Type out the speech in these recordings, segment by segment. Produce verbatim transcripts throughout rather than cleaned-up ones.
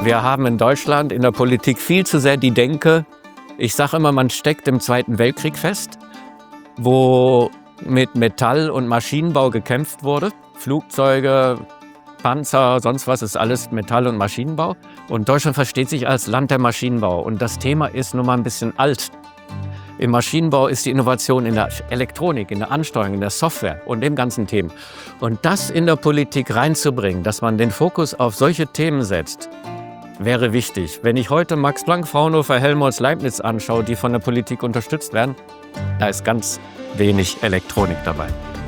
Wir haben in Deutschland in der Politik viel zu sehr die Denke, ich sage immer, man steckt im Zweiten Weltkrieg fest, wo mit Metall- und Maschinenbau gekämpft wurde. Flugzeuge, Panzer, sonst was ist alles Metall- und Maschinenbau. Und Deutschland versteht sich als Land der Maschinenbau. Und das Thema ist nun mal ein bisschen alt. Im Maschinenbau ist die Innovation in der Elektronik, in der Ansteuerung, in der Software und dem ganzen Themen. Und das in der Politik reinzubringen, dass man den Fokus auf solche Themen setzt, wäre wichtig. Wenn ich heute Max Planck, Fraunhofer, Helmholtz, Leibniz anschaue, die von der Politik unterstützt werden, da ist ganz wenig Elektronik dabei.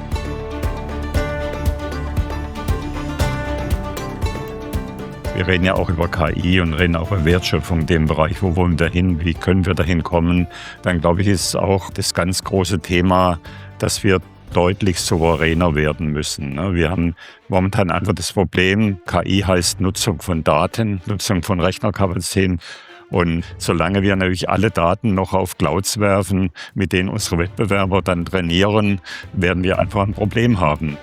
Wir reden ja auch über K I und reden auch über Wertschöpfung in dem Bereich. Wo wollen wir dahin? Wie können wir dahin kommen? Dann glaube ich, ist auch das ganz große Thema, dass wir deutlich souveräner werden müssen. Wir haben momentan einfach das Problem, K I heißt Nutzung von Daten, Nutzung von Rechnerkapazitäten. Und solange wir natürlich alle Daten noch auf Clouds werfen, mit denen unsere Wettbewerber dann trainieren, werden wir einfach ein Problem haben.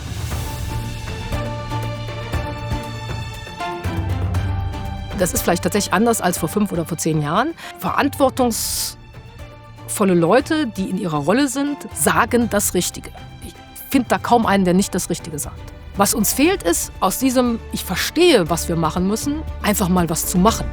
Das ist vielleicht tatsächlich anders als vor fünf oder vor zehn Jahren. Verantwortungsvolle Leute, die in ihrer Rolle sind, sagen das Richtige. Ich finde da kaum einen, der nicht das Richtige sagt. Was uns fehlt, ist aus diesem Ich verstehe, was wir machen müssen, einfach mal was zu machen.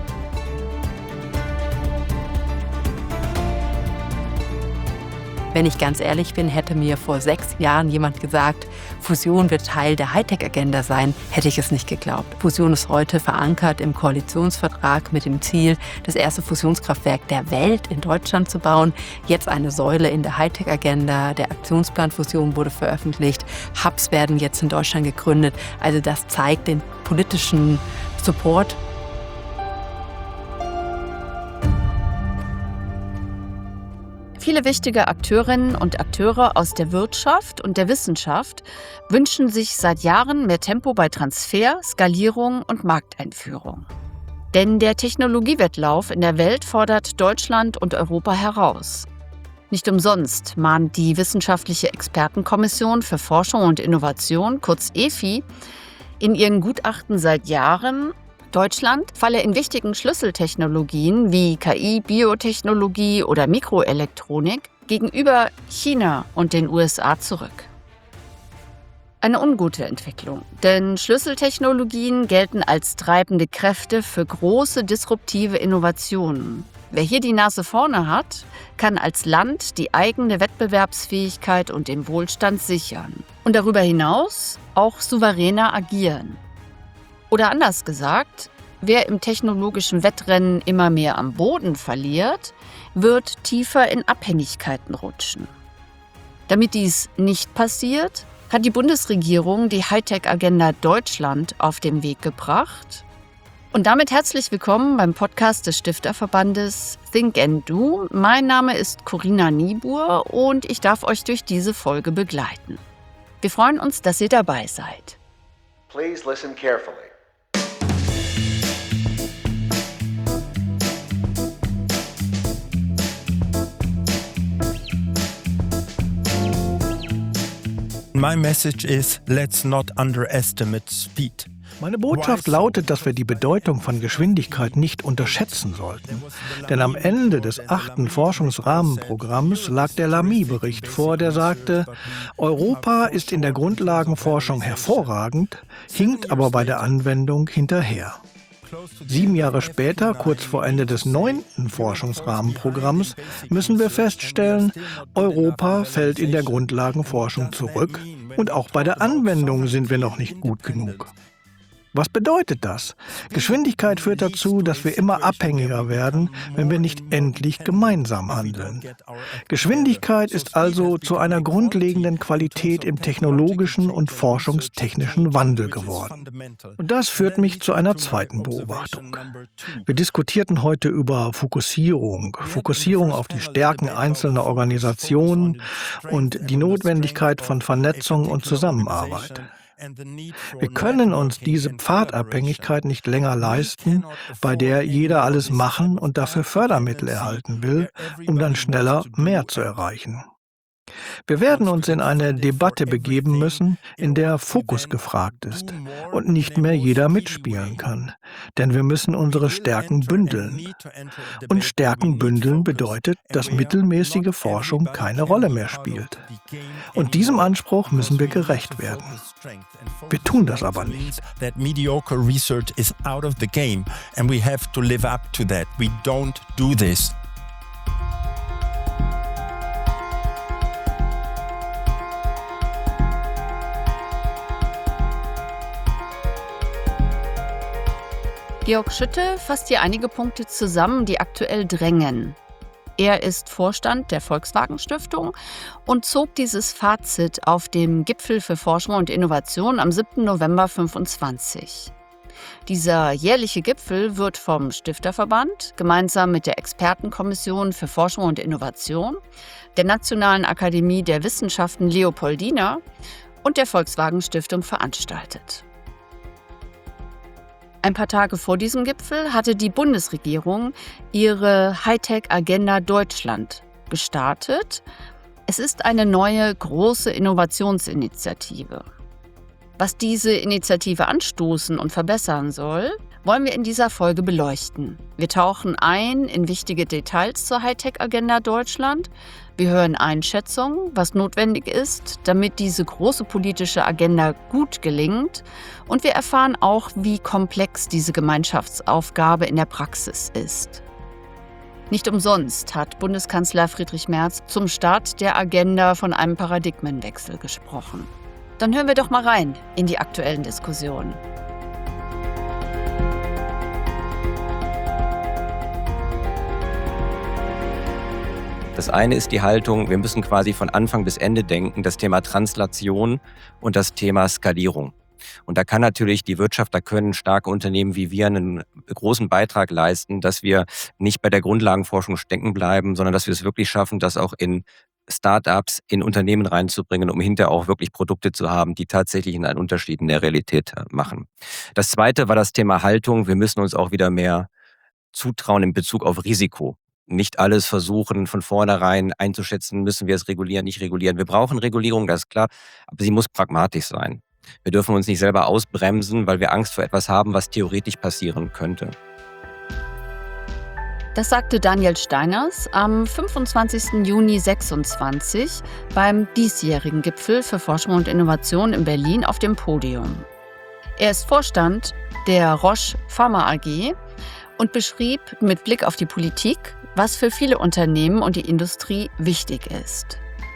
Wenn ich ganz ehrlich bin, hätte mir vor sechs Jahren jemand gesagt, Fusion wird Teil der Hightech-Agenda sein, hätte ich es nicht geglaubt. Fusion ist heute verankert im Koalitionsvertrag mit dem Ziel, das erste Fusionskraftwerk der Welt in Deutschland zu bauen. Jetzt eine Säule in der Hightech-Agenda. Der Aktionsplan Fusion wurde veröffentlicht. Hubs werden jetzt in Deutschland gegründet. Also das zeigt den politischen Support. Viele wichtige Akteurinnen und Akteure aus der Wirtschaft und der Wissenschaft wünschen sich seit Jahren mehr Tempo bei Transfer, Skalierung und Markteinführung. Denn der Technologiewettlauf in der Welt fordert Deutschland und Europa heraus. Nicht umsonst mahnt die Wissenschaftliche Expertenkommission für Forschung und Innovation, kurz E F I, in ihren Gutachten seit Jahren, Deutschland falle in wichtigen Schlüsseltechnologien wie K I, Biotechnologie oder Mikroelektronik gegenüber China und den U S A zurück. Eine ungute Entwicklung, denn Schlüsseltechnologien gelten als treibende Kräfte für große disruptive Innovationen. Wer hier die Nase vorne hat, kann als Land die eigene Wettbewerbsfähigkeit und den Wohlstand sichern und darüber hinaus auch souveräner agieren. Oder anders gesagt, wer im technologischen Wettrennen immer mehr am Boden verliert, wird tiefer in Abhängigkeiten rutschen. Damit dies nicht passiert, hat die Bundesregierung die Hightech-Agenda Deutschland auf den Weg gebracht. Und damit herzlich willkommen beim Podcast des Stifterverbandes Think and Do. Mein Name ist Corinna Niebuhr und ich darf euch durch diese Folge begleiten. Wir freuen uns, dass ihr dabei seid. Please listen carefully. My message is, let's not underestimate speed. Meine Botschaft lautet, dass wir die Bedeutung von Geschwindigkeit nicht unterschätzen sollten. Denn am Ende des achten Forschungsrahmenprogramms lag der Lamy-Bericht vor, der sagte, Europa ist in der Grundlagenforschung hervorragend, hinkt aber bei der Anwendung hinterher. Sieben Jahre später, kurz vor Ende des neunten Forschungsrahmenprogramms, müssen wir feststellen, Europa fällt in der Grundlagenforschung zurück und auch bei der Anwendung sind wir noch nicht gut genug. Was bedeutet das? Geschwindigkeit führt dazu, dass wir immer abhängiger werden, wenn wir nicht endlich gemeinsam handeln. Geschwindigkeit ist also zu einer grundlegenden Qualität im technologischen und forschungstechnischen Wandel geworden. Und das führt mich zu einer zweiten Beobachtung. Wir diskutierten heute über Fokussierung, Fokussierung auf die Stärken einzelner Organisationen und die Notwendigkeit von Vernetzung und Zusammenarbeit. Wir können uns diese Pfadabhängigkeit nicht länger leisten, bei der jeder alles machen und dafür Fördermittel erhalten will, um dann schneller mehr zu erreichen. Wir werden uns in eine Debatte begeben müssen, in der Fokus gefragt ist und nicht mehr jeder mitspielen kann. Denn wir müssen unsere Stärken bündeln. Und Stärken bündeln bedeutet, dass mittelmäßige Forschung keine Rolle mehr spielt. Und diesem Anspruch müssen wir gerecht werden. Wir tun das aber nicht. That mediocre research is out of the game and we have to live up to that. We don't do this. Georg Schütte fasst hier einige Punkte zusammen, die aktuell drängen. Er ist Vorstand der Volkswagen-Stiftung und zog dieses Fazit auf dem Gipfel für Forschung und Innovation am siebten November fünfundzwanzig. Dieser jährliche Gipfel wird vom Stifterverband gemeinsam mit der Expertenkommission für Forschung und Innovation, der Nationalen Akademie der Wissenschaften Leopoldina und der Volkswagen-Stiftung veranstaltet. Ein paar Tage vor diesem Gipfel hatte die Bundesregierung ihre Hightech-Agenda Deutschland gestartet. Es ist eine neue große Innovationsinitiative. Was diese Initiative anstoßen und verbessern soll, wollen wir in dieser Folge beleuchten. Wir tauchen ein in wichtige Details zur Hightech-Agenda Deutschland. Wir hören Einschätzungen, was notwendig ist, damit diese große politische Agenda gut gelingt. Und wir erfahren auch, wie komplex diese Gemeinschaftsaufgabe in der Praxis ist. Nicht umsonst hat Bundeskanzler Friedrich Merz zum Start der Agenda von einem Paradigmenwechsel gesprochen. Dann hören wir doch mal rein in die aktuellen Diskussionen. Das eine ist die Haltung, wir müssen quasi von Anfang bis Ende denken, das Thema Translation und das Thema Skalierung. Und da kann natürlich die Wirtschaft, da können starke Unternehmen wie wir einen großen Beitrag leisten, dass wir nicht bei der Grundlagenforschung stecken bleiben, sondern dass wir es wirklich schaffen, das auch in Start-ups, in Unternehmen reinzubringen, um hinterher auch wirklich Produkte zu haben, die tatsächlich einen Unterschied in der Realität machen. Das zweite war das Thema Haltung. Wir müssen uns auch wieder mehr zutrauen in Bezug auf Risiko. Nicht alles versuchen, von vornherein einzuschätzen, müssen wir es regulieren, nicht regulieren. Wir brauchen Regulierung, das ist klar, aber sie muss pragmatisch sein. Wir dürfen uns nicht selber ausbremsen, weil wir Angst vor etwas haben, was theoretisch passieren könnte. Das sagte Daniel Steiners am fünfundzwanzigsten Juni sechsundzwanzig beim diesjährigen Gipfel für Forschung und Innovation in Berlin auf dem Podium. Er ist Vorstand der Roche Pharma A G und beschrieb mit Blick auf die Politik, was für viele Unternehmen und die Industrie wichtig ist.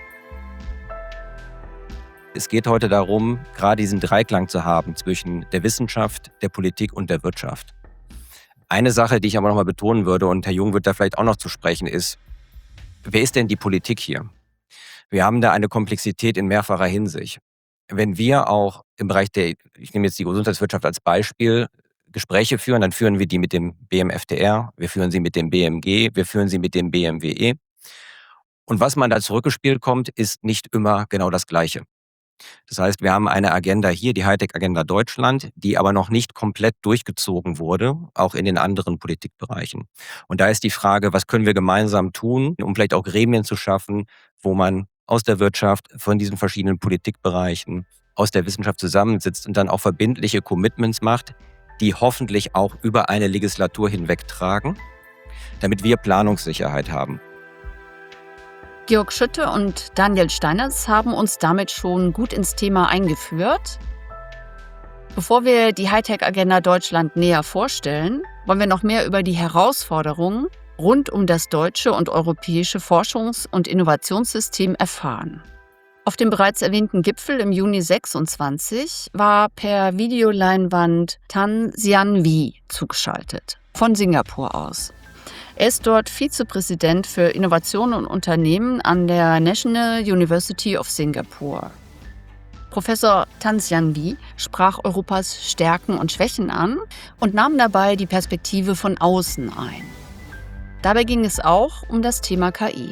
Es geht heute darum, gerade diesen Dreiklang zu haben zwischen der Wissenschaft, der Politik und der Wirtschaft. Eine Sache, die ich aber noch mal betonen würde, und Herr Jung wird da vielleicht auch noch zu sprechen, ist, wer ist denn die Politik hier? Wir haben da eine Komplexität in mehrfacher Hinsicht. Wenn wir auch im Bereich der, ich nehme jetzt die Gesundheitswirtschaft als Beispiel, Gespräche führen, dann führen wir die mit dem B M F T R, wir führen sie mit dem B M G, wir führen sie mit dem B M W E. Und was man da zurückgespielt kommt, ist nicht immer genau das Gleiche. Das heißt, wir haben eine Agenda hier, die Hightech-Agenda Deutschland, die aber noch nicht komplett durchgezogen wurde, auch in den anderen Politikbereichen. Und da ist die Frage, was können wir gemeinsam tun, um vielleicht auch Gremien zu schaffen, wo man aus der Wirtschaft, von diesen verschiedenen Politikbereichen, aus der Wissenschaft zusammensitzt und dann auch verbindliche Commitments macht, die hoffentlich auch über eine Legislatur hinweg tragen, damit wir Planungssicherheit haben. Georg Schütte und Daniel Steiners haben uns damit schon gut ins Thema eingeführt. Bevor wir die Hightech-Agenda Deutschland näher vorstellen, wollen wir noch mehr über die Herausforderungen rund um das deutsche und europäische Forschungs- und Innovationssystem erfahren. Auf dem bereits erwähnten Gipfel im Juni sechsundzwanzig war per Videoleinwand Tan Xuan Wy zugeschaltet, von Singapur aus. Er ist dort Vizepräsident für Innovation und Unternehmen an der National University of Singapore. Professor Tan Xuan Wy sprach Europas Stärken und Schwächen an und nahm dabei die Perspektive von außen ein. Dabei ging es auch um das Thema K I.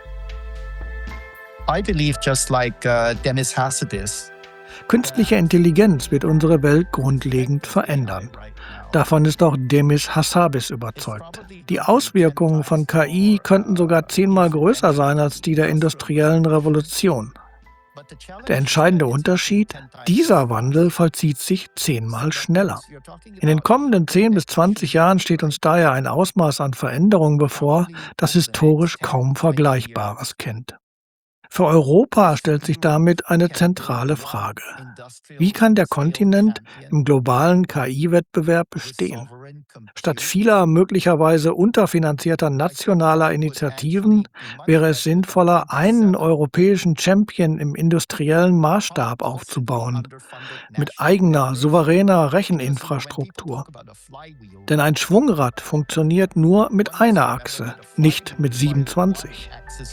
I believe, just like uh, Demis Hassabis, Künstliche Intelligenz wird unsere Welt grundlegend verändern. Davon ist auch Demis Hassabis überzeugt. Die Auswirkungen von K I könnten sogar zehnmal größer sein als die der industriellen Revolution. Der entscheidende Unterschied: Dieser Wandel vollzieht sich zehnmal schneller. In den kommenden zehn bis zwanzig Jahren steht uns daher ein Ausmaß an Veränderung bevor, das historisch kaum Vergleichbares kennt. Für Europa stellt sich damit eine zentrale Frage: Wie kann der Kontinent im globalen K I-Wettbewerb bestehen? Statt vieler möglicherweise unterfinanzierter nationaler Initiativen wäre es sinnvoller, einen europäischen Champion im industriellen Maßstab aufzubauen, mit eigener, souveräner Recheninfrastruktur. Denn ein Schwungrad funktioniert nur mit einer Achse, nicht mit siebenundzwanzig.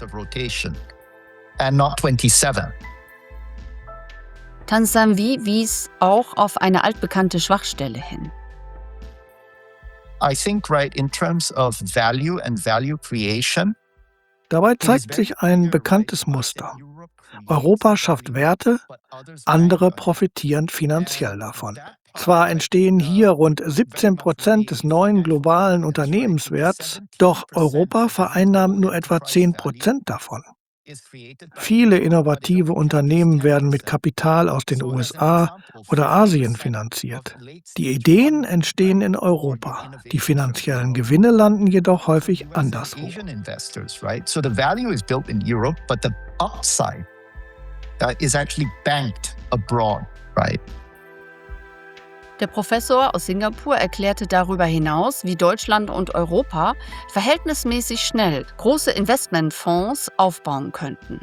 And not twenty-seven. Tan San Vi wies auch auf eine altbekannte Schwachstelle hin. I think, right, in terms of value and value creation, Dabei zeigt sich ein bekanntes Muster. Europa schafft Werte, andere profitieren finanziell davon. Zwar entstehen hier rund siebzehn Prozent des neuen globalen Unternehmenswerts, doch Europa vereinnahmt nur etwa zehn Prozent davon. Viele innovative Unternehmen werden mit Kapital aus den U S A oder Asien finanziert. Die Ideen entstehen in Europa. Die finanziellen Gewinne landen jedoch häufig anderswo. So the value is built in Europe, but the upside uh, is actually banked abroad, right? Der Professor aus Singapur erklärte darüber hinaus, wie Deutschland und Europa verhältnismäßig schnell große Investmentfonds aufbauen könnten.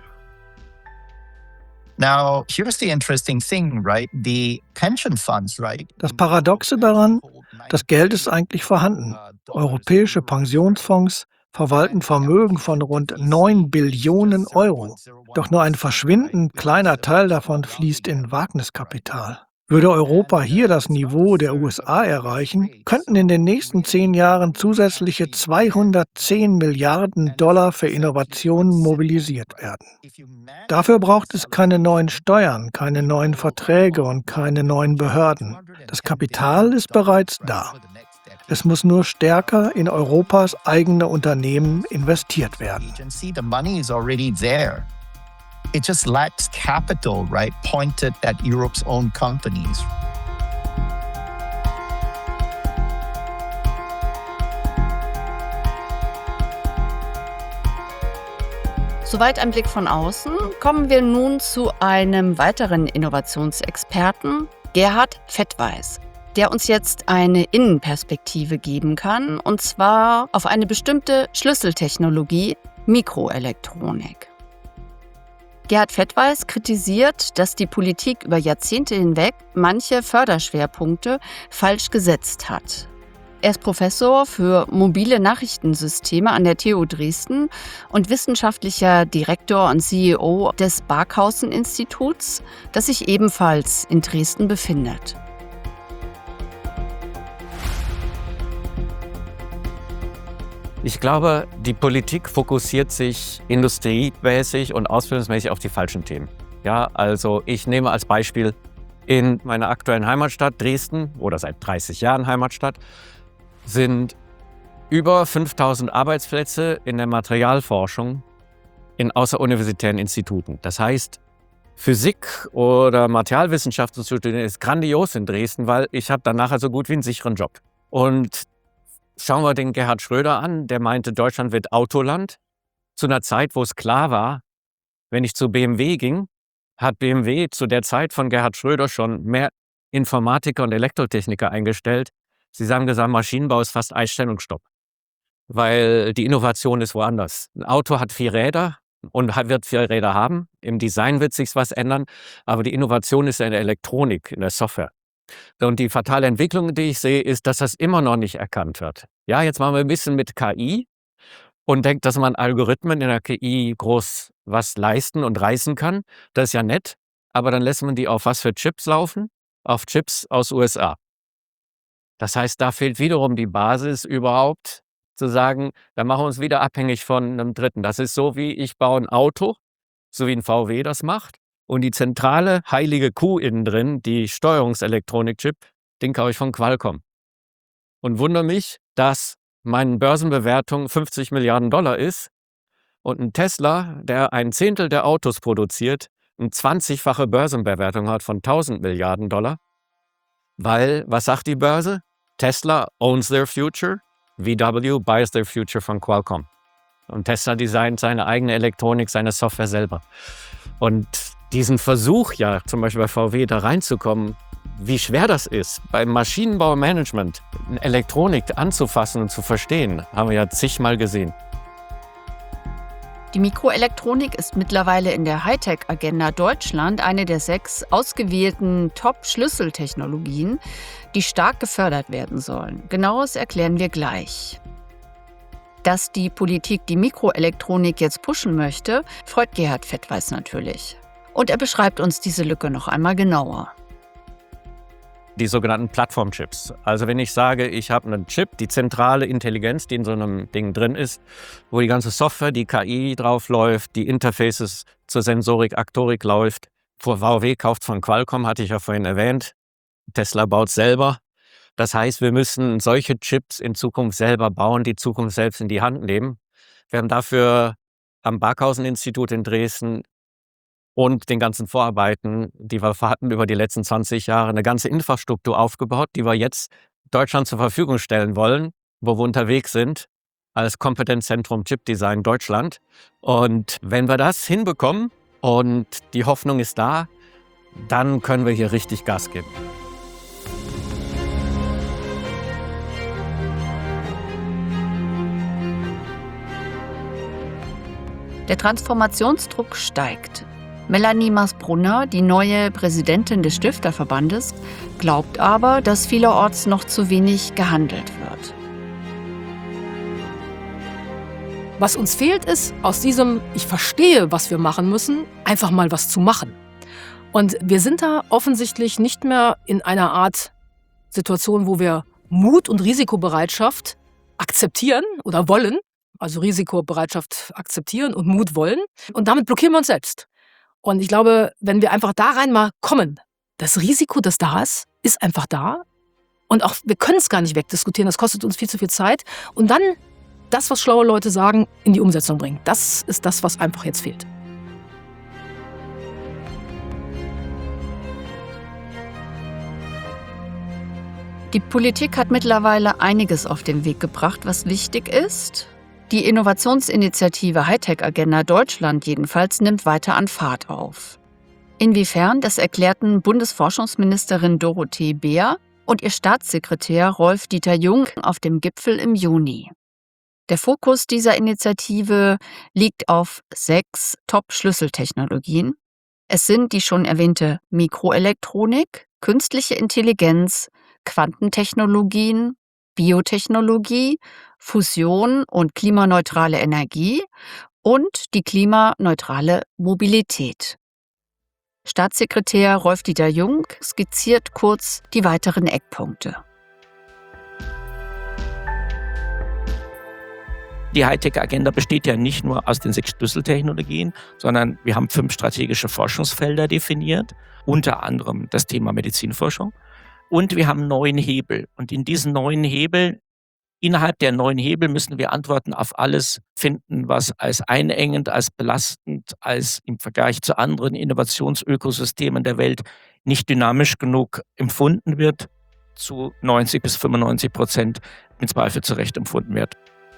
Now, here's the interesting thing, right? The pension funds, right? Das Paradoxe daran: Das Geld ist eigentlich vorhanden. Europäische Pensionsfonds verwalten Vermögen von rund neun Billionen Euro. Doch nur ein verschwindend kleiner Teil davon fließt in Wagniskapital. Würde Europa hier das Niveau der U S A erreichen, könnten in den nächsten zehn Jahren zusätzliche zweihundertzehn Milliarden Dollar für Innovationen mobilisiert werden. Dafür braucht es keine neuen Steuern, keine neuen Verträge und keine neuen Behörden. Das Kapital ist bereits da. Es muss nur stärker in Europas eigene Unternehmen investiert werden. The money is already there. It just lacks capital, right, pointed at Europe's own companies. Soweit ein Blick von außen. Kommen wir nun zu einem weiteren Innovationsexperten, Gerhard Fettweis, der uns jetzt eine Innenperspektive geben kann, und zwar auf eine bestimmte Schlüsseltechnologie, Mikroelektronik. Gerhard Fettweis kritisiert, dass die Politik über Jahrzehnte hinweg manche Förderschwerpunkte falsch gesetzt hat. Er ist Professor für mobile Nachrichtensysteme an der T U Dresden und wissenschaftlicher Direktor und C E O des Barkhausen-Instituts, das sich ebenfalls in Dresden befindet. Ich glaube, die Politik fokussiert sich industriemäßig und ausbildungsmäßig auf die falschen Themen. Ja, also ich nehme als Beispiel in meiner aktuellen Heimatstadt Dresden oder seit dreißig Jahren Heimatstadt sind über fünftausend Arbeitsplätze in der Materialforschung in außeruniversitären Instituten. Das heißt, Physik oder Materialwissenschaften zu studieren ist grandios in Dresden, weil ich habe dann nachher so gut wie einen sicheren Job. Und schauen wir den Gerhard Schröder an, der meinte, Deutschland wird Autoland. Zu einer Zeit, wo es klar war, wenn ich zu B M W ging, hat B M W zu der Zeit von Gerhard Schröder schon mehr Informatiker und Elektrotechniker eingestellt. Sie haben gesagt, Maschinenbau ist fast Einstellungsstopp, weil die Innovation ist woanders. Ein Auto hat vier Räder und wird vier Räder haben. Im Design wird sich was ändern, aber die Innovation ist in der Elektronik, in der Software. Und die fatale Entwicklung, die ich sehe, ist, dass das immer noch nicht erkannt wird. Ja, jetzt machen wir ein bisschen mit K I und denkt, dass man Algorithmen in der K I groß was leisten und reißen kann. Das ist ja nett, aber dann lässt man die auf was für Chips laufen? Auf Chips aus U S A. Das heißt, da fehlt wiederum die Basis überhaupt zu sagen, da machen wir uns wieder abhängig von einem Dritten. Das ist so, wie ich baue ein Auto, so wie ein V W das macht. Und die zentrale heilige Kuh innen drin, die Steuerungselektronik-Chip, den kaufe ich von Qualcomm. und wundere mich, dass meine Börsenbewertung fünfzig Milliarden Dollar ist und ein Tesla, der ein Zehntel der Autos produziert, eine zwanzigfache Börsenbewertung hat von tausend Milliarden Dollar. Weil, was sagt die Börse? Tesla owns their future, V W buys their future von Qualcomm. Und Tesla designt seine eigene Elektronik, seine Software selber. Und diesen Versuch ja, zum Beispiel bei V W da reinzukommen, wie schwer das ist, beim Maschinenbaumanagement Elektronik anzufassen und zu verstehen, haben wir ja zigmal gesehen. Die Mikroelektronik ist mittlerweile in der Hightech-Agenda Deutschland eine der sechs ausgewählten Top-Schlüsseltechnologien, die stark gefördert werden sollen. Genaues erklären wir gleich. Dass die Politik die Mikroelektronik jetzt pushen möchte, freut Gerhard Fettweis natürlich. Und er beschreibt uns diese Lücke noch einmal genauer. Die sogenannten Plattformchips. Also wenn ich sage, ich habe einen Chip, die zentrale Intelligenz, die in so einem Ding drin ist, wo die ganze Software, die K I drauf läuft, die Interfaces zur Sensorik, Aktorik läuft. V W kauft von Qualcomm, hatte ich ja vorhin erwähnt. Tesla baut selber. Das heißt, wir müssen solche Chips in Zukunft selber bauen, die Zukunft selbst in die Hand nehmen. Wir haben dafür am Barkhausen-Institut in Dresden und den ganzen Vorarbeiten, die wir hatten über die letzten zwanzig Jahre, eine ganze Infrastruktur aufgebaut, die wir jetzt Deutschland zur Verfügung stellen wollen, wo wir unterwegs sind, als Kompetenzzentrum Chipdesign Deutschland. Und wenn wir das hinbekommen und die Hoffnung ist da, dann können wir hier richtig Gas geben. Der Transformationsdruck steigt. Melanie Maas-Brunner, die neue Präsidentin des Stifterverbandes, glaubt aber, dass vielerorts noch zu wenig gehandelt wird. Was uns fehlt, ist aus diesem Ich verstehe, was wir machen müssen, einfach mal was zu machen. Und wir sind da offensichtlich nicht mehr in einer Art Situation, wo wir Mut und Risikobereitschaft akzeptieren oder wollen, also Risikobereitschaft akzeptieren und Mut wollen. Und damit blockieren wir uns selbst. Und ich glaube, wenn wir einfach da rein mal kommen, das Risiko, das da ist, ist einfach da. Und auch wir können es gar nicht wegdiskutieren, das kostet uns viel zu viel Zeit. Und dann das, was schlaue Leute sagen, in die Umsetzung bringen. Das ist das, was einfach jetzt fehlt. Die Politik hat mittlerweile einiges auf den Weg gebracht, was wichtig ist. Die Innovationsinitiative Hightech-Agenda Deutschland jedenfalls nimmt weiter an Fahrt auf. Inwiefern, das erklärten Bundesforschungsministerin Dorothee Bär und ihr Staatssekretär Rolf-Dieter Jung auf dem Gipfel im Juni. Der Fokus dieser Initiative liegt auf sechs Top-Schlüsseltechnologien. Es sind die schon erwähnte Mikroelektronik, künstliche Intelligenz, Quantentechnologien, Biotechnologie, Fusion und klimaneutrale Energie und die klimaneutrale Mobilität. Staatssekretär Rolf-Dieter Jung skizziert kurz die weiteren Eckpunkte. Die Hightech-Agenda besteht ja nicht nur aus den sechs Schlüsseltechnologien, sondern wir haben fünf strategische Forschungsfelder definiert, unter anderem das Thema Medizinforschung. Und wir haben neun Hebel. Und in diesen neun Hebel, innerhalb der neun Hebel müssen wir Antworten auf alles finden, was als einengend, als belastend, als im Vergleich zu anderen Innovationsökosystemen der Welt nicht dynamisch genug empfunden wird, zu neunzig bis fünfundneunzig Prozent im Zweifel zu Recht empfunden wird.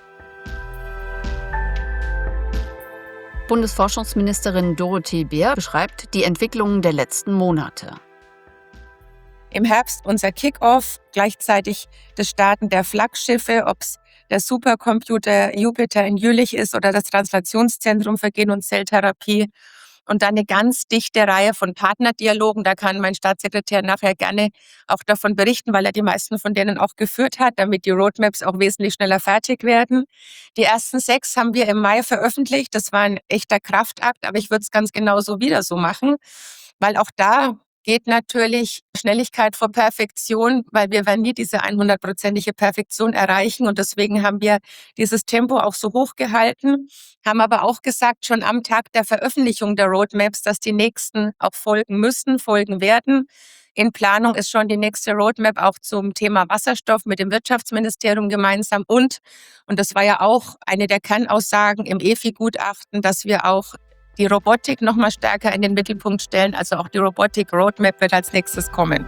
Bundesforschungsministerin Dorothee Bär beschreibt die Entwicklungen der letzten Monate. Im Herbst unser Kick-Off, gleichzeitig das Starten der Flaggschiffe, ob es der Supercomputer Jupiter in Jülich ist oder das Translationszentrum für Gen- und Zelltherapie. Und dann eine ganz dichte Reihe von Partnerdialogen. Da kann mein Staatssekretär nachher gerne auch davon berichten, weil er die meisten von denen auch geführt hat, damit die Roadmaps auch wesentlich schneller fertig werden. Die ersten sechs haben wir im Mai veröffentlicht. Das war ein echter Kraftakt, aber ich würde es ganz genauso wieder so machen, weil auch da geht natürlich Schnelligkeit vor Perfektion, weil wir werden nie diese hundertprozentige Perfektion erreichen und deswegen haben wir dieses Tempo auch so hoch gehalten, haben aber auch gesagt, schon am Tag der Veröffentlichung der Roadmaps, dass die nächsten auch folgen müssen, folgen werden. In Planung ist schon die nächste Roadmap auch zum Thema Wasserstoff mit dem Wirtschaftsministerium gemeinsam. Und, und das war ja auch eine der Kernaussagen im E F I-Gutachten, dass wir auch die Robotik noch mal stärker in den Mittelpunkt stellen. Also auch die Robotik-Roadmap wird als nächstes kommen.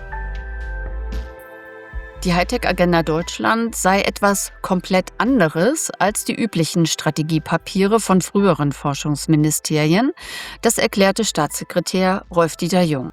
Die Hightech-Agenda Deutschland sei etwas komplett anderes als die üblichen Strategiepapiere von früheren Forschungsministerien. Das erklärte Staatssekretär Rolf-Dieter Jung.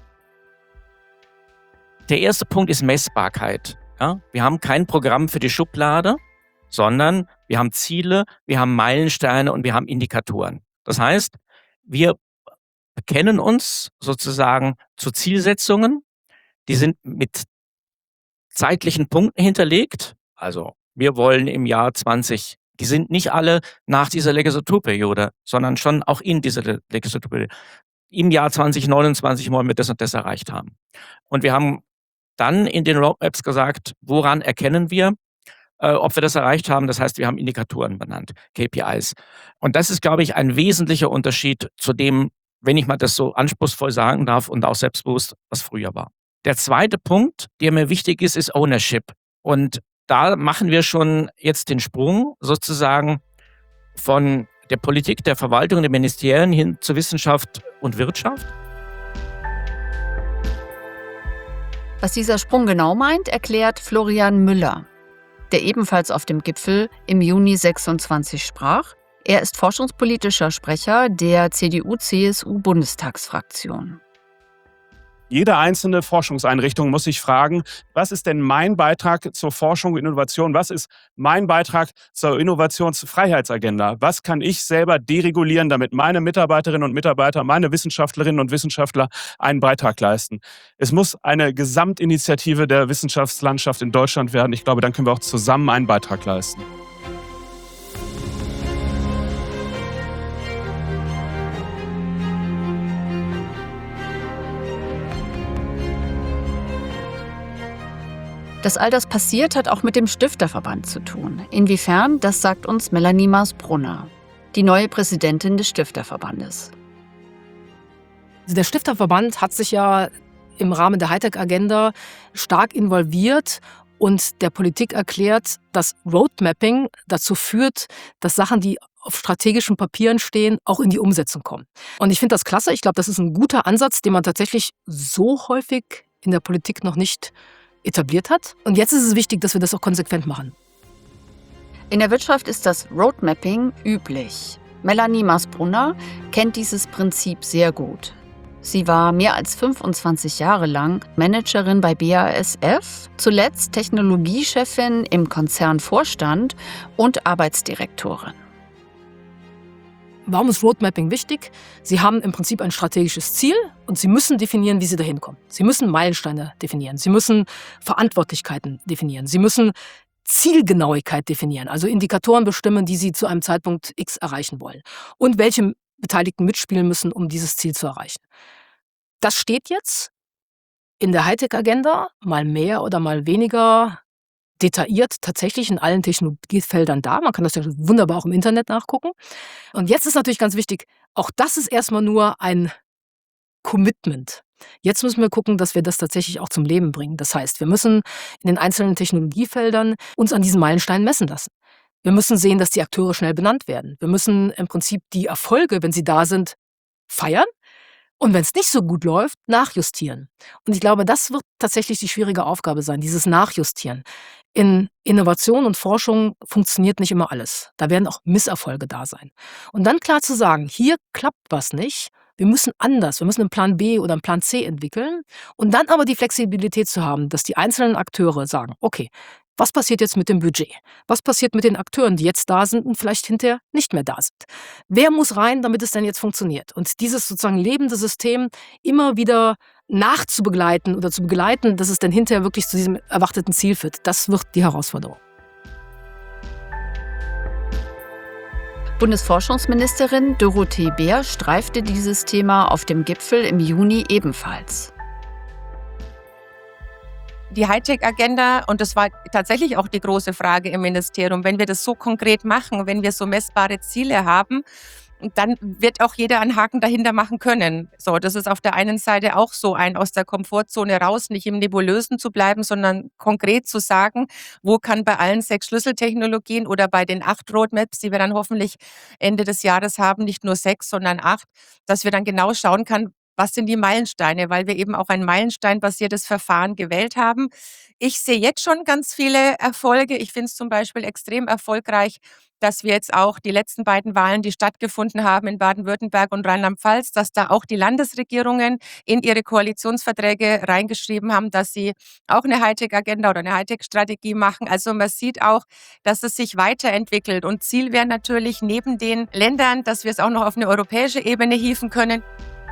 Der erste Punkt ist Messbarkeit. Ja, wir haben kein Programm für die Schublade, sondern wir haben Ziele, wir haben Meilensteine und wir haben Indikatoren. Das heißt, wir bekennen uns sozusagen zu Zielsetzungen, die sind mit zeitlichen Punkten hinterlegt. Also wir wollen im Jahr zwanzig, die sind nicht alle nach dieser Legislaturperiode, sondern schon auch in dieser Legislaturperiode. Im Jahr zwanzig neunundzwanzig wollen wir das und das erreicht haben. Und wir haben dann in den Roadmaps gesagt, woran erkennen wir, äh, ob wir das erreicht haben. Das heißt, wir haben Indikatoren benannt, K P Is. Und das ist, glaube ich, ein wesentlicher Unterschied zu dem, wenn ich mal das so anspruchsvoll sagen darf und auch selbstbewusst, was früher war. Der zweite Punkt, der mir wichtig ist, ist Ownership. Und da machen wir schon jetzt den Sprung sozusagen von der Politik, der Verwaltung, der Ministerien hin zur Wissenschaft und Wirtschaft. Was dieser Sprung genau meint, erklärt Florian Müller, der ebenfalls auf dem Gipfel im Juni sechsundzwanzig sprach. Er ist forschungspolitischer Sprecher der C D U C S U-Bundestagsfraktion. Jede einzelne Forschungseinrichtung muss sich fragen, was ist denn mein Beitrag zur Forschung und Innovation? Was ist mein Beitrag zur Innovationsfreiheitsagenda? Was kann ich selber deregulieren, damit meine Mitarbeiterinnen und Mitarbeiter, meine Wissenschaftlerinnen und Wissenschaftler einen Beitrag leisten? Es muss eine Gesamtinitiative der Wissenschaftslandschaft in Deutschland werden. Ich glaube, dann können wir auch zusammen einen Beitrag leisten. Dass all das passiert, hat auch mit dem Stifterverband zu tun. Inwiefern, das sagt uns Melanie Maas-Brunner, die neue Präsidentin des Stifterverbandes. Der Stifterverband hat sich ja im Rahmen der Hightech-Agenda stark involviert und der Politik erklärt, dass Roadmapping dazu führt, dass Sachen, die auf strategischen Papieren stehen, auch in die Umsetzung kommen. Und ich finde das klasse. Ich glaube, das ist ein guter Ansatz, den man tatsächlich so häufig in der Politik noch nicht etabliert hat. Und jetzt ist es wichtig, dass wir das auch konsequent machen. In der Wirtschaft ist das Roadmapping üblich. Melanie Maas-Brunner kennt dieses Prinzip sehr gut. Sie war mehr als fünfundzwanzig Jahre lang Managerin bei B A S F, zuletzt Technologiechefin im Konzernvorstand und Arbeitsdirektorin. Warum ist Roadmapping wichtig? Sie haben im Prinzip ein strategisches Ziel und Sie müssen definieren, wie Sie dahin kommen. Sie müssen Meilensteine definieren. Sie müssen Verantwortlichkeiten definieren. Sie müssen Zielgenauigkeit definieren, also Indikatoren bestimmen, die Sie zu einem Zeitpunkt X erreichen wollen. Und welche Beteiligten mitspielen müssen, um dieses Ziel zu erreichen. Das steht jetzt in der Hightech-Agenda, mal mehr oder mal weniger detailliert tatsächlich in allen Technologiefeldern da. Man kann das ja wunderbar auch im Internet nachgucken. Und jetzt ist natürlich ganz wichtig, auch das ist erstmal nur ein Commitment. Jetzt müssen wir gucken, dass wir das tatsächlich auch zum Leben bringen. Das heißt, wir müssen in den einzelnen Technologiefeldern uns an diesen Meilensteinen messen lassen. Wir müssen sehen, dass die Akteure schnell benannt werden. Wir müssen im Prinzip die Erfolge, wenn sie da sind, feiern. Und wenn es nicht so gut läuft, nachjustieren. Und ich glaube, das wird tatsächlich die schwierige Aufgabe sein, dieses Nachjustieren. In Innovation und Forschung funktioniert nicht immer alles. Da werden auch Misserfolge da sein. Und dann klar zu sagen, hier klappt was nicht, wir müssen anders, wir müssen einen Plan B oder einen Plan C entwickeln und dann aber die Flexibilität zu haben, dass die einzelnen Akteure sagen, okay, was passiert jetzt mit dem Budget? Was passiert mit den Akteuren, die jetzt da sind und vielleicht hinterher nicht mehr da sind? Wer muss rein, damit es denn jetzt funktioniert? Und dieses sozusagen lebende System immer wieder nachzubegleiten oder zu begleiten, dass es dann hinterher wirklich zu diesem erwarteten Ziel führt, das wird die Herausforderung. Bundesforschungsministerin Dorothee Bär streifte dieses Thema auf dem Gipfel im Juni ebenfalls. Die Hightech-Agenda, und das war tatsächlich auch die große Frage im Ministerium, wenn wir das so konkret machen, wenn wir so messbare Ziele haben, dann wird auch jeder einen Haken dahinter machen können. So, das ist auf der einen Seite auch so, ein aus der Komfortzone raus, nicht im Nebulösen zu bleiben, sondern konkret zu sagen, wo kann bei allen sechs Schlüsseltechnologien oder bei den acht Roadmaps, die wir dann hoffentlich Ende des Jahres haben, nicht nur sechs, sondern acht, dass wir dann genau schauen können, was sind die Meilensteine, weil wir eben auch ein meilensteinbasiertes Verfahren gewählt haben. Ich sehe jetzt schon ganz viele Erfolge. Ich finde es zum Beispiel extrem erfolgreich, dass wir jetzt auch die letzten beiden Wahlen, die stattgefunden haben in Baden-Württemberg und Rheinland-Pfalz, dass da auch die Landesregierungen in ihre Koalitionsverträge reingeschrieben haben, dass sie auch eine Hightech-Agenda oder eine Hightech-Strategie machen. Also man sieht auch, dass es sich weiterentwickelt. Und Ziel wäre natürlich neben den Ländern, dass wir es auch noch auf eine europäische Ebene hieven können.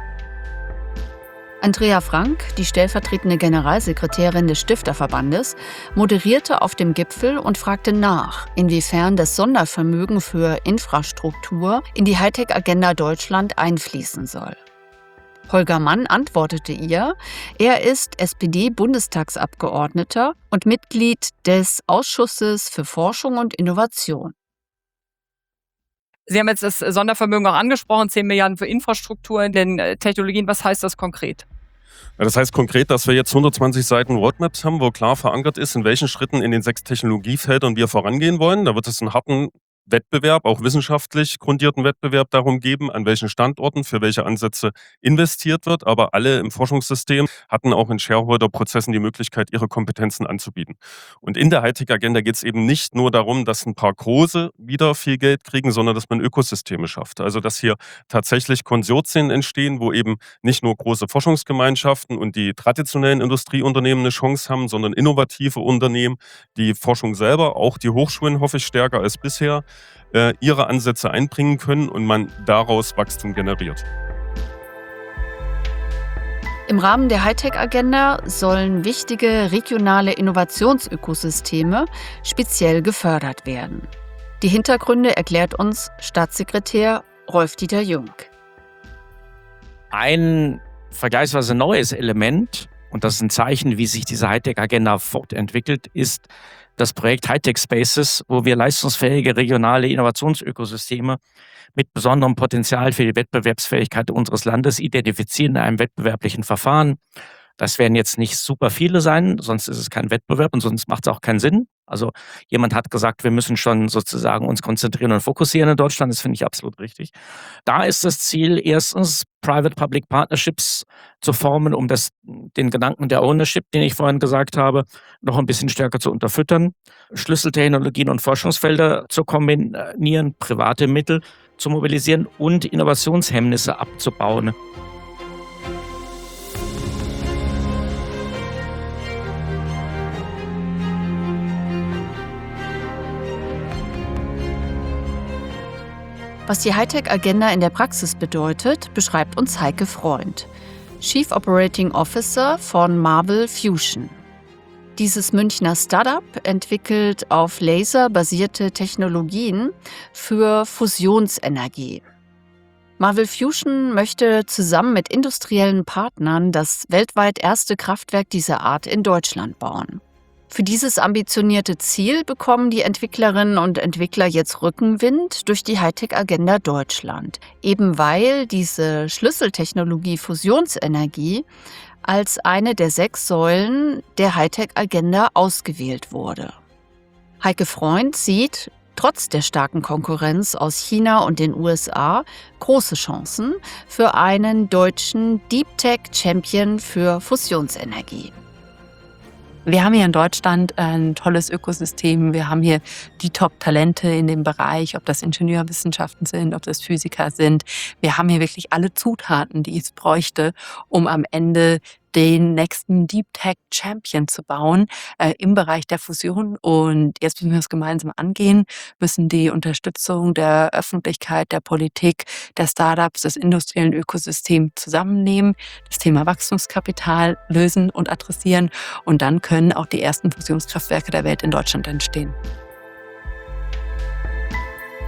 Andrea Frank, die stellvertretende Generalsekretärin des Stifterverbandes, moderierte auf dem Gipfel und fragte nach, inwiefern das Sondervermögen für Infrastruktur in die Hightech-Agenda Deutschland einfließen soll. Holger Mann antwortete ihr, er ist S P D-Bundestagsabgeordneter und Mitglied des Ausschusses für Forschung und Innovation. Sie haben jetzt das Sondervermögen auch angesprochen, zehn Milliarden für Infrastruktur in den Technologien. Was heißt das konkret? Ja, das heißt konkret, dass wir jetzt hundertzwanzig Seiten Roadmaps haben, wo klar verankert ist, in welchen Schritten in den sechs Technologiefeldern wir vorangehen wollen. Da wird es einen harten Wettbewerb, auch wissenschaftlich grundierten Wettbewerb darum geben, an welchen Standorten für welche Ansätze investiert wird. Aber alle im Forschungssystem hatten auch in Shareholder-Prozessen die Möglichkeit, ihre Kompetenzen anzubieten. Und in der Hightech-Agenda geht es eben nicht nur darum, dass ein paar Große wieder viel Geld kriegen, sondern dass man Ökosysteme schafft. Also dass hier tatsächlich Konsortien entstehen, wo eben nicht nur große Forschungsgemeinschaften und die traditionellen Industrieunternehmen eine Chance haben, sondern innovative Unternehmen, die Forschung selber, auch die Hochschulen hoffe ich stärker als bisher, ihre Ansätze einbringen können und man daraus Wachstum generiert. Im Rahmen der Hightech-Agenda sollen wichtige regionale Innovationsökosysteme speziell gefördert werden. Die Hintergründe erklärt uns Staatssekretär Rolf-Dieter Jung. Ein vergleichsweise neues Element, und das ist ein Zeichen, wie sich diese Hightech-Agenda fortentwickelt, ist das Projekt Hightech Spaces, wo wir leistungsfähige regionale Innovationsökosysteme mit besonderem Potenzial für die Wettbewerbsfähigkeit unseres Landes identifizieren in einem wettbewerblichen Verfahren. Das werden jetzt nicht super viele sein, sonst ist es kein Wettbewerb und sonst macht es auch keinen Sinn. Also jemand hat gesagt, wir müssen schon sozusagen uns konzentrieren und fokussieren in Deutschland. Das finde ich absolut richtig. Da ist das Ziel, erstens Private-Public Partnerships zu formen, um das, den Gedanken der Ownership, den ich vorhin gesagt habe, noch ein bisschen stärker zu unterfüttern, Schlüsseltechnologien und Forschungsfelder zu kombinieren, private Mittel zu mobilisieren und Innovationshemmnisse abzubauen. Was die Hightech-Agenda in der Praxis bedeutet, beschreibt uns Heike Freund, Chief Operating Officer von Marvel Fusion. Dieses Münchner Startup entwickelt auf Laser basierte Technologien für Fusionsenergie. Marvel Fusion möchte zusammen mit industriellen Partnern das weltweit erste Kraftwerk dieser Art in Deutschland bauen. Für dieses ambitionierte Ziel bekommen die Entwicklerinnen und Entwickler jetzt Rückenwind durch die Hightech-Agenda Deutschland, eben weil diese Schlüsseltechnologie Fusionsenergie als eine der sechs Säulen der Hightech-Agenda ausgewählt wurde. Heike Freund sieht, trotz der starken Konkurrenz aus China und den U S A, große Chancen für einen deutschen Deep Tech Champion für Fusionsenergie. Wir haben hier in Deutschland ein tolles Ökosystem. Wir haben hier die Top-Talente in dem Bereich, ob das Ingenieurwissenschaften sind, ob das Physiker sind. Wir haben hier wirklich alle Zutaten, die es bräuchte, um am Ende den nächsten Deep Tech Champion zu bauen äh, im Bereich der Fusion. Und jetzt müssen wir es gemeinsam angehen, müssen die Unterstützung der Öffentlichkeit, der Politik, der Startups, des industriellen Ökosystems zusammennehmen, das Thema Wachstumskapital lösen und adressieren. Und dann können auch die ersten Fusionskraftwerke der Welt in Deutschland entstehen.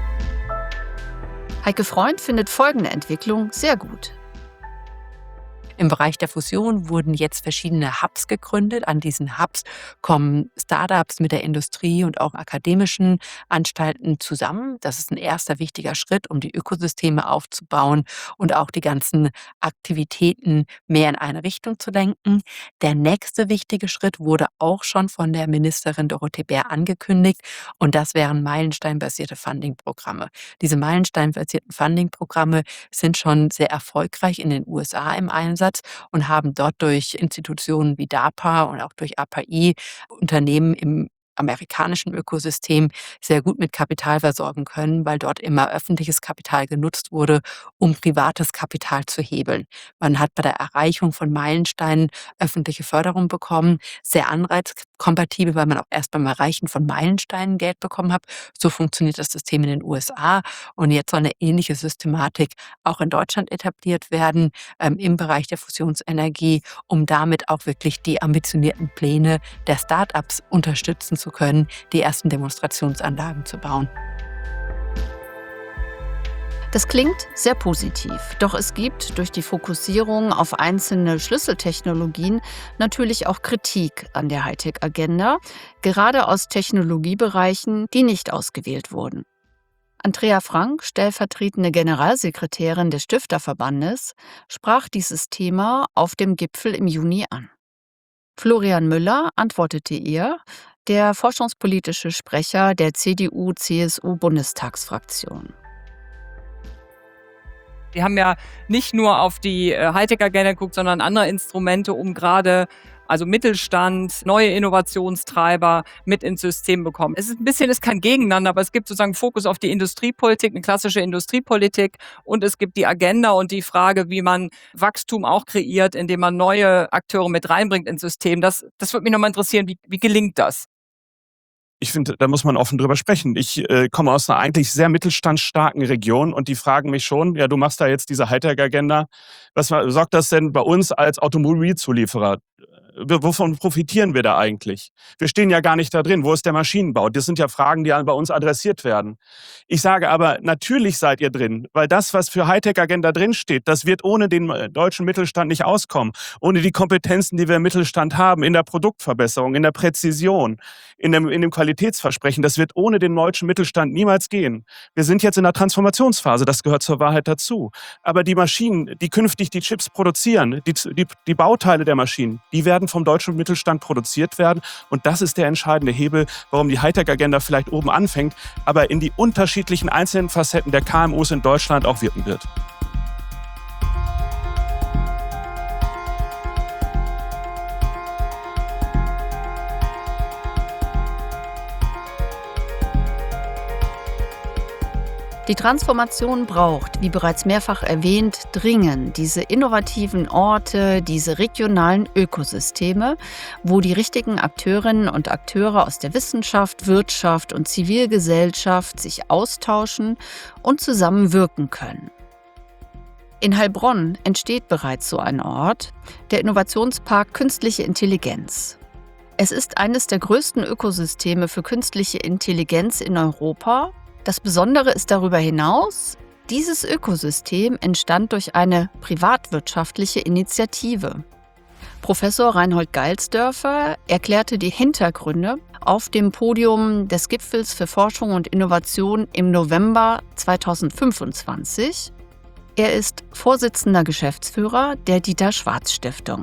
Heike Freund findet folgende Entwicklung sehr gut. Im Bereich der Fusion wurden jetzt verschiedene Hubs gegründet. An diesen Hubs kommen Startups mit der Industrie und auch akademischen Anstalten zusammen. Das ist ein erster wichtiger Schritt, um die Ökosysteme aufzubauen und auch die ganzen Aktivitäten mehr in eine Richtung zu lenken. Der nächste wichtige Schritt wurde auch schon von der Ministerin Dorothee Bär angekündigt und das wären meilensteinbasierte Funding-Programme. Diese meilensteinbasierten Funding-Programme sind schon sehr erfolgreich in den U S A im Einsatz und haben dort durch Institutionen wie DARPA und auch durch A P I Unternehmen im amerikanischen Ökosystem sehr gut mit Kapital versorgen können, weil dort immer öffentliches Kapital genutzt wurde, um privates Kapital zu hebeln. Man hat bei der Erreichung von Meilensteinen öffentliche Förderung bekommen, sehr anreizkompatibel, weil man auch erst beim Erreichen von Meilensteinen Geld bekommen hat. So funktioniert das System in den U S A und jetzt soll eine ähnliche Systematik auch in Deutschland etabliert werden, ähm, im Bereich der Fusionsenergie, um damit auch wirklich die ambitionierten Pläne der Start-ups unterstützen zu können, die ersten Demonstrationsanlagen zu bauen. Das klingt sehr positiv, doch es gibt durch die Fokussierung auf einzelne Schlüsseltechnologien natürlich auch Kritik an der Hightech-Agenda, gerade aus Technologiebereichen, die nicht ausgewählt wurden. Andrea Frank, stellvertretende Generalsekretärin des Stifterverbandes, sprach dieses Thema auf dem Gipfel im Juni an. Florian Müller antwortete ihr, der forschungspolitische Sprecher der C D U C S U-Bundestagsfraktion. Wir haben ja nicht nur auf die Hightech-Agenda geguckt, sondern andere Instrumente, um gerade also Mittelstand, neue Innovationstreiber mit ins System bekommen. Es ist ein bisschen, es kann gegeneinander, aber es gibt sozusagen Fokus auf die Industriepolitik, eine klassische Industriepolitik und es gibt die Agenda und die Frage, wie man Wachstum auch kreiert, indem man neue Akteure mit reinbringt ins System. Das, das würde mich nochmal interessieren, wie, wie gelingt das? Ich finde, da muss man offen drüber sprechen. Ich äh, komme aus einer eigentlich sehr mittelstandsstarken Region und die fragen mich schon, ja, du machst da jetzt diese Hightech-Agenda. Was sorgt das denn bei uns als Automobilzulieferer? Wovon profitieren wir da eigentlich? Wir stehen ja gar nicht da drin. Wo ist der Maschinenbau? Das sind ja Fragen, die bei uns adressiert werden. Ich sage aber, natürlich seid ihr drin, weil das, was für Hightech-Agenda drinsteht, das wird ohne den deutschen Mittelstand nicht auskommen. Ohne die Kompetenzen, die wir im Mittelstand haben, in der Produktverbesserung, in der Präzision, in dem, in dem Qualitätsversprechen, das wird ohne den deutschen Mittelstand niemals gehen. Wir sind jetzt in der Transformationsphase, das gehört zur Wahrheit dazu. Aber die Maschinen, die künftig die Chips produzieren, die, die, die Bauteile der Maschinen, die werden vom deutschen Mittelstand produziert werden. Und das ist der entscheidende Hebel, warum die Hightech-Agenda vielleicht oben anfängt, aber in die unterschiedlichen einzelnen Facetten der K M Us in Deutschland auch wirken wird. Die Transformation braucht, wie bereits mehrfach erwähnt, dringend diese innovativen Orte, diese regionalen Ökosysteme, wo die richtigen Akteurinnen und Akteure aus der Wissenschaft, Wirtschaft und Zivilgesellschaft sich austauschen und zusammenwirken können. In Heilbronn entsteht bereits so ein Ort, der Innovationspark Künstliche Intelligenz. Es ist eines der größten Ökosysteme für künstliche Intelligenz in Europa. Das Besondere ist darüber hinaus, dieses Ökosystem entstand durch eine privatwirtschaftliche Initiative. Professor Reinhold Geilsdörfer erklärte die Hintergründe auf dem Podium des Gipfels für Forschung und Innovation im November zweitausendfünfundzwanzig. Er ist Vorsitzender Geschäftsführer der Dieter-Schwarz-Stiftung.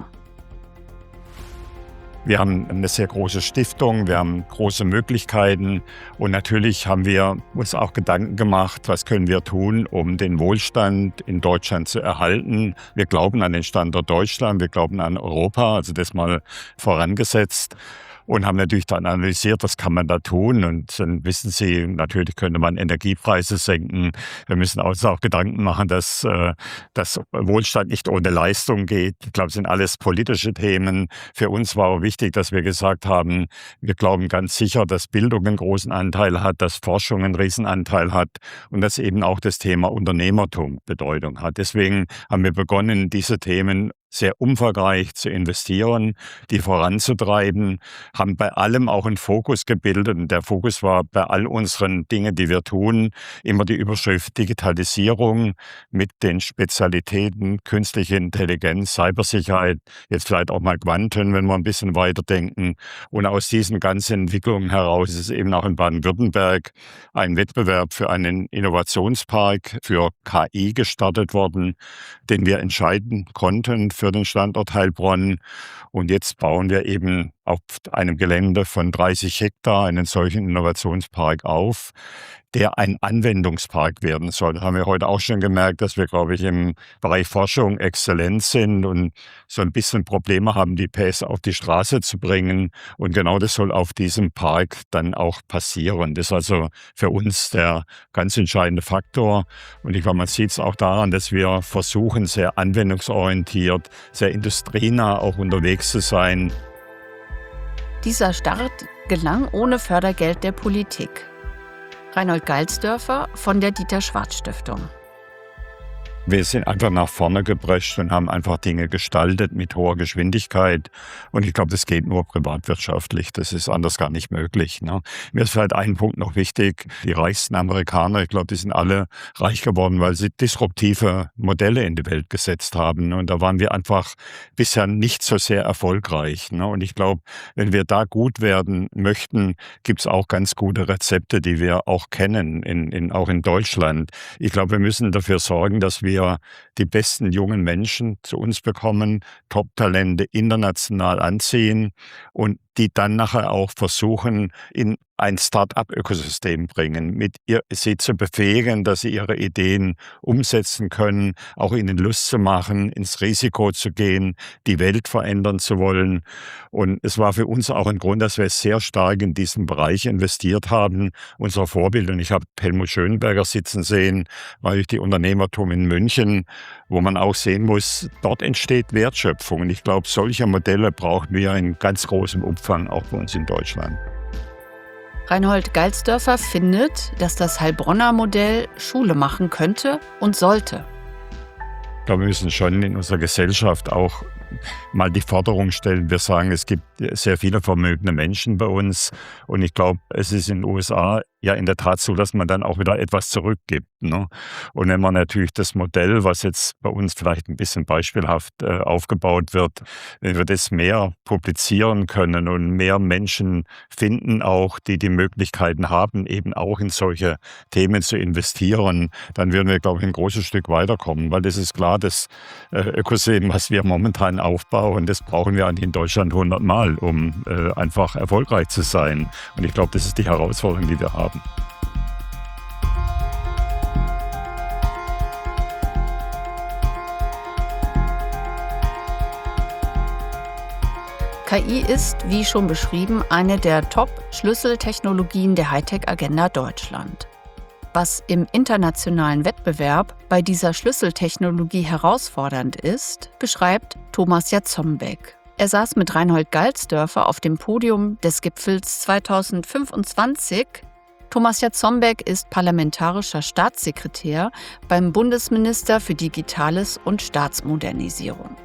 Wir haben eine sehr große Stiftung, wir haben große Möglichkeiten und natürlich haben wir uns auch Gedanken gemacht, was können wir tun, um den Wohlstand in Deutschland zu erhalten. Wir glauben an den Standort Deutschland, wir glauben an Europa, also das mal vorangesetzt. Und haben natürlich dann analysiert, was kann man da tun. Und dann wissen Sie, natürlich könnte man Energiepreise senken. Wir müssen uns auch Gedanken machen, dass, äh, dass Wohlstand nicht ohne Leistung geht. Ich glaube, es sind alles politische Themen. Für uns war auch wichtig, dass wir gesagt haben, wir glauben ganz sicher, dass Bildung einen großen Anteil hat, dass Forschung einen Riesenanteil hat und dass eben auch das Thema Unternehmertum Bedeutung hat. Deswegen haben wir begonnen, diese Themen sehr umfangreich zu investieren, die voranzutreiben, haben bei allem auch einen Fokus gebildet. Und der Fokus war bei all unseren Dingen, die wir tun, immer die Überschrift Digitalisierung mit den Spezialitäten künstliche Intelligenz, Cybersicherheit, jetzt vielleicht auch mal Quanten, wenn wir ein bisschen weiterdenken. Und aus diesen ganzen Entwicklungen heraus ist eben auch in Baden-Württemberg ein Wettbewerb für einen Innovationspark für K I gestartet worden, den wir entscheiden konnten für den Standort Heilbronn. Und jetzt bauen wir eben auf einem Gelände von dreißig Hektar einen solchen Innovationspark auf, der ein Anwendungspark werden soll. Das haben wir heute auch schon gemerkt, dass wir, glaube ich, im Bereich Forschung exzellent sind und so ein bisschen Probleme haben, die P S auf die Straße zu bringen. Und genau das soll auf diesem Park dann auch passieren. Das ist also für uns der ganz entscheidende Faktor. Und ich glaube, man sieht es auch daran, dass wir versuchen, sehr anwendungsorientiert, sehr industrienah auch unterwegs zu sein. Dieser Start gelang ohne Fördergeld der Politik. Reinhold Geilsdörfer von der Dieter-Schwarz-Stiftung. Wir sind einfach nach vorne geprescht und haben einfach Dinge gestaltet mit hoher Geschwindigkeit. Und ich glaube, das geht nur privatwirtschaftlich. Das ist anders gar nicht möglich. Ne? Mir ist vielleicht ein Punkt noch wichtig. Die reichsten Amerikaner, ich glaube, die sind alle reich geworden, weil sie disruptive Modelle in die Welt gesetzt haben. Und da waren wir einfach bisher nicht so sehr erfolgreich. Ne? Und ich glaube, wenn wir da gut werden möchten, gibt es auch ganz gute Rezepte, die wir auch kennen, in, in, auch in Deutschland. Ich glaube, wir müssen dafür sorgen, dass wir die besten jungen Menschen zu uns bekommen, Top-Talente international anziehen und die dann nachher auch versuchen, in ein Start-up-Ökosystem bringen, mit ihr, sie zu befähigen, dass sie ihre Ideen umsetzen können, auch ihnen Lust zu machen, ins Risiko zu gehen, die Welt verändern zu wollen. Und es war für uns auch ein Grund, dass wir sehr stark in diesen Bereich investiert haben. Unser Vorbild, und ich habe Helmut Schönberger sitzen sehen, weil ich die Unternehmertum in München, wo man auch sehen muss, dort entsteht Wertschöpfung. Und ich glaube, solche Modelle brauchen wir in ganz großem Umfang, auch bei uns in Deutschland. Reinhold Geilsdörfer findet, dass das Heilbronner Modell Schule machen könnte und sollte. Ich glaube, wir müssen schon in unserer Gesellschaft auch mal die Forderung stellen. Wir sagen, es gibt sehr viele vermögende Menschen bei uns. Und ich glaube, es ist in den U S A ja in der Tat so, dass man dann auch wieder etwas zurückgibt. Ne? Und wenn man natürlich das Modell, was jetzt bei uns vielleicht ein bisschen beispielhaft äh, aufgebaut wird, wenn wir das mehr publizieren können und mehr Menschen finden auch, die die Möglichkeiten haben, eben auch in solche Themen zu investieren, dann würden wir, glaube ich, ein großes Stück weiterkommen. Weil das ist klar, das äh, Ökosystem, was wir momentan aufbauen, das brauchen wir in Deutschland hundertmal, um äh, einfach erfolgreich zu sein. Und ich glaube, das ist die Herausforderung, die wir haben. K I ist, wie schon beschrieben, eine der Top-Schlüsseltechnologien der Hightech-Agenda Deutschland. Was im internationalen Wettbewerb bei dieser Schlüsseltechnologie herausfordernd ist, beschreibt Thomas Jatzombeck. Er saß mit Reinhold Geilsdörfer auf dem Podium des Gipfels zweitausendfünfundzwanzig. Thomas Jatzombeck ist parlamentarischer Staatssekretär beim Bundesminister für Digitales und Staatsmodernisierung.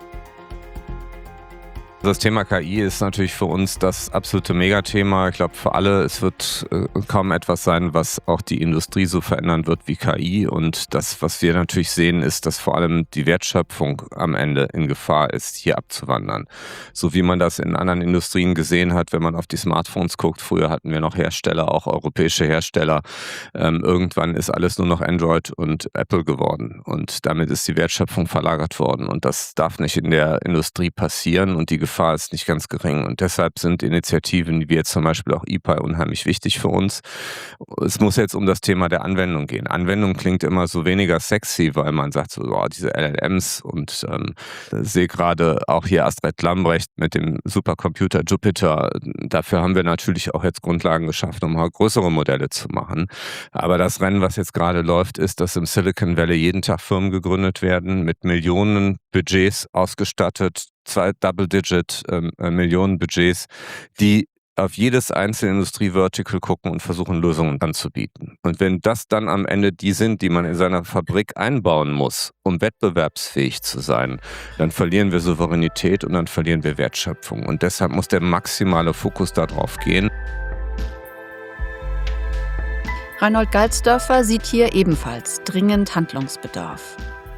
Das Thema K I ist natürlich für uns das absolute Megathema. Ich glaube, für alle, es wird äh, kaum etwas sein, was auch die Industrie so verändern wird wie K I. Und das, was wir natürlich sehen, ist, dass vor allem die Wertschöpfung am Ende in Gefahr ist, hier abzuwandern. So wie man das in anderen Industrien gesehen hat, wenn man auf die Smartphones guckt. Früher hatten wir noch Hersteller, auch europäische Hersteller. Ähm, irgendwann ist alles nur noch Android und Apple geworden. Und damit ist die Wertschöpfung verlagert worden. Und das darf nicht in der Industrie passieren. Und die Gefahr ist nicht ganz gering. Und deshalb sind Initiativen wie jetzt zum Beispiel auch I P A I unheimlich wichtig für uns. Es muss jetzt um das Thema der Anwendung gehen. Anwendung klingt immer so weniger sexy, weil man sagt so, oh, diese L L Ms und ähm, sehe gerade auch hier Astrid Lambrecht mit dem Supercomputer Jupyter. Dafür haben wir natürlich auch jetzt Grundlagen geschaffen, um mal größere Modelle zu machen. Aber das Rennen, was jetzt gerade läuft, ist, dass im Silicon Valley jeden Tag Firmen gegründet werden, mit Millionen Budgets ausgestattet, zwei Double-Digit-Millionen-Budgets, die auf jedes einzelne Industrievertical gucken und versuchen, Lösungen anzubieten. Und wenn das dann am Ende die sind, die man in seiner Fabrik einbauen muss, um wettbewerbsfähig zu sein, dann verlieren wir Souveränität und dann verlieren wir Wertschöpfung. Und deshalb muss der maximale Fokus darauf gehen. Reinhold Galsdörfer sieht hier ebenfalls dringend Handlungsbedarf.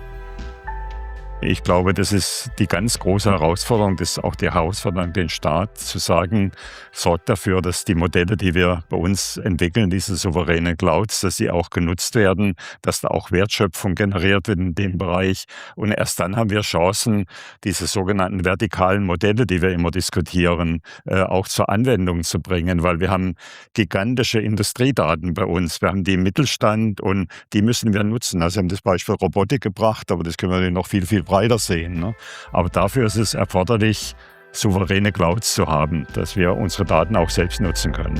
Ich glaube, das ist die ganz große Herausforderung, das ist auch die Herausforderung an den Staat, zu sagen, sorgt dafür, dass die Modelle, die wir bei uns entwickeln, diese souveränen Clouds, dass sie auch genutzt werden, dass da auch Wertschöpfung generiert wird in dem Bereich. Und erst dann haben wir Chancen, diese sogenannten vertikalen Modelle, die wir immer diskutieren, äh, auch zur Anwendung zu bringen, weil wir haben gigantische Industriedaten bei uns. Wir haben die im Mittelstand und die müssen wir nutzen. Also wir haben das Beispiel Robotik gebracht, aber das können wir noch viel, viel breiter sehen. Ne? Aber dafür ist es erforderlich, souveräne Clouds zu haben, dass wir unsere Daten auch selbst nutzen können.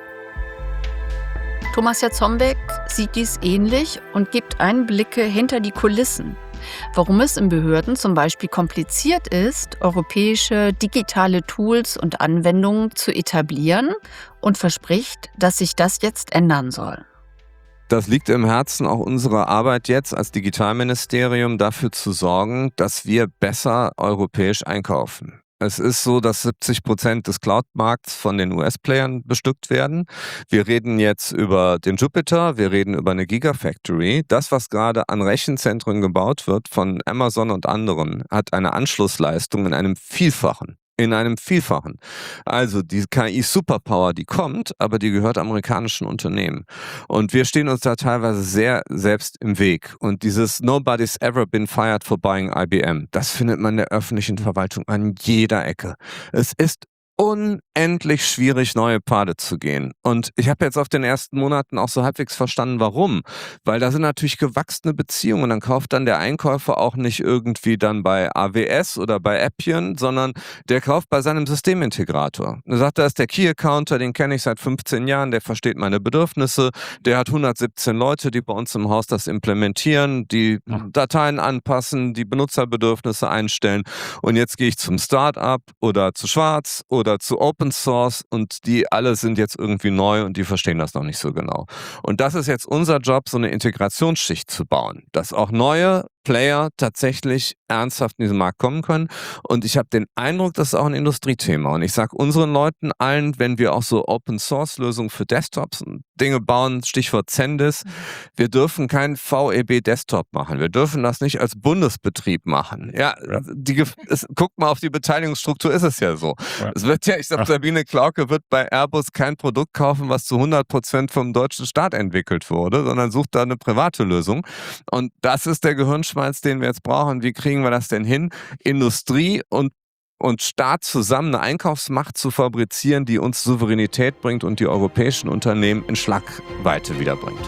Thomas Jarzombeck sieht dies ähnlich und gibt Einblicke hinter die Kulissen. Warum es in Behörden zum Beispiel kompliziert ist, europäische digitale Tools und Anwendungen zu etablieren und verspricht, dass sich das jetzt ändern soll. Das liegt im Herzen auch unserer Arbeit jetzt als Digitalministerium, dafür zu sorgen, dass wir besser europäisch einkaufen. Es ist so, dass siebzig Prozent des Cloud-Markts von den U S-Playern bestückt werden. Wir reden jetzt über den Jupyter, wir reden über eine Gigafactory. Das, was gerade an Rechenzentren gebaut wird von Amazon und anderen, hat eine Anschlussleistung in einem Vielfachen. In einem Vielfachen. Also die K I-Superpower, die kommt, aber die gehört amerikanischen Unternehmen. Und wir stehen uns da teilweise sehr selbst im Weg. Und dieses Nobody's ever been fired for buying I B M, das findet man in der öffentlichen Verwaltung an jeder Ecke. Es ist unendlich schwierig, neue Pfade zu gehen. Und ich habe jetzt auf den ersten Monaten auch so halbwegs verstanden, warum. Weil da sind natürlich gewachsene Beziehungen. Und dann kauft dann der Einkäufer auch nicht irgendwie dann bei A W S oder bei Appian, sondern der kauft bei seinem Systemintegrator. Er sagt, da ist der Key-Accounter, den kenne ich seit fünfzehn Jahren, der versteht meine Bedürfnisse, der hat hundertsiebzehn Leute, die bei uns im Haus das implementieren, die Dateien anpassen, die Benutzerbedürfnisse einstellen. Und jetzt gehe ich zum Start-up oder zu Schwarz oder zu Open Source und die alle sind jetzt irgendwie neu und die verstehen das noch nicht so genau. Und das ist jetzt unser Job, so eine Integrationsschicht zu bauen, dass auch neue Player tatsächlich ernsthaft in diesen Markt kommen können. Und ich habe den Eindruck, das ist auch ein Industriethema. Und ich sage unseren Leuten allen, wenn wir auch so Open-Source-Lösungen für Desktops und Dinge bauen, Stichwort Zendes, wir dürfen keinen V E B-Desktop machen. Wir dürfen das nicht als Bundesbetrieb machen. Ja, die, es, guckt mal auf die Beteiligungsstruktur, ist es ja so. Ja. Es wird ja, ich glaube, Sabine Klauke wird bei Airbus kein Produkt kaufen, was zu hundert Prozent vom deutschen Staat entwickelt wurde, sondern sucht da eine private Lösung. Und das ist der Gehirnschmalz, den wir jetzt brauchen. Wie kriegen wir das denn hin? Industrie und und Staat zusammen eine Einkaufsmacht zu fabrizieren, die uns Souveränität bringt und die europäischen Unternehmen in Schlagweite wiederbringt.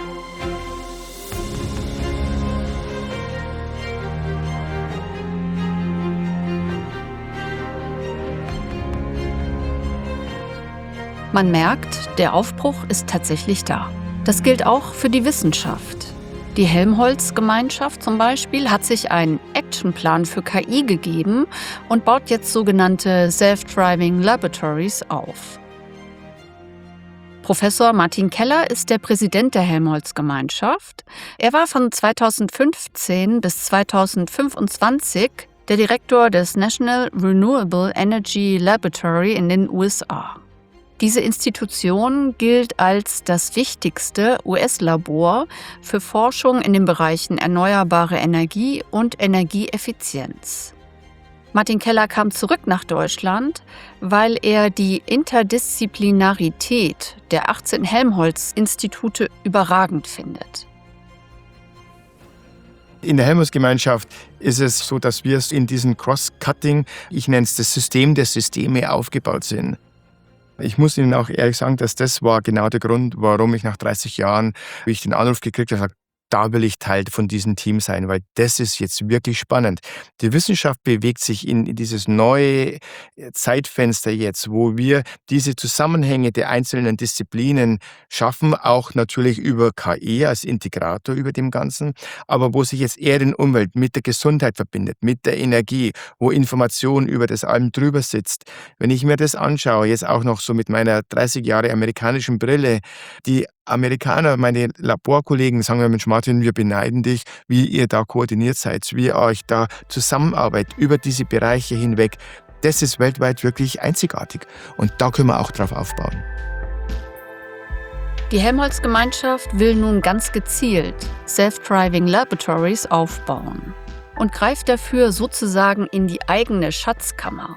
Man merkt, der Aufbruch ist tatsächlich da. Das gilt auch für die Wissenschaft. Die Helmholtz-Gemeinschaft zum Beispiel hat sich einen Actionplan für K I gegeben und baut jetzt sogenannte Self-Driving Laboratories auf. Professor Martin Keller ist der Präsident der Helmholtz-Gemeinschaft. Er war von zweitausendfünfzehn bis zweitausendfünfundzwanzig der Direktor des National Renewable Energy Laboratory in den U S A. Diese Institution gilt als das wichtigste U S-Labor für Forschung in den Bereichen erneuerbare Energie und Energieeffizienz. Martin Keller kam zurück nach Deutschland, weil er die Interdisziplinarität der achtzehn Helmholtz-Institute überragend findet. In der Helmholtz-Gemeinschaft ist es so, dass wir in diesem Cross-Cutting, ich nenne es das System der Systeme, aufgebaut sind. Ich muss Ihnen auch ehrlich sagen, dass das war genau der Grund, warum ich nach dreißig Jahren, wie ich den Anruf gekriegt habe, da will ich Teil von diesem Team sein, weil das ist jetzt wirklich spannend. Die Wissenschaft bewegt sich in dieses neue Zeitfenster jetzt, wo wir diese Zusammenhänge der einzelnen Disziplinen schaffen, auch natürlich über K I als Integrator über dem Ganzen, aber wo sich jetzt Erde und Umwelt mit der Gesundheit verbindet, mit der Energie, wo Information über das allem drüber sitzt. Wenn ich mir das anschaue, jetzt auch noch so mit meiner dreißig Jahre amerikanischen Brille, die Amerikaner, meine Laborkollegen sagen mir, Mensch Martin, wir beneiden dich, wie ihr da koordiniert seid, wie ihr euch da zusammenarbeitet über diese Bereiche hinweg. Das ist weltweit wirklich einzigartig und da können wir auch drauf aufbauen. Die Helmholtz-Gemeinschaft will nun ganz gezielt Self-Driving Laboratories aufbauen und greift dafür sozusagen in die eigene Schatzkammer.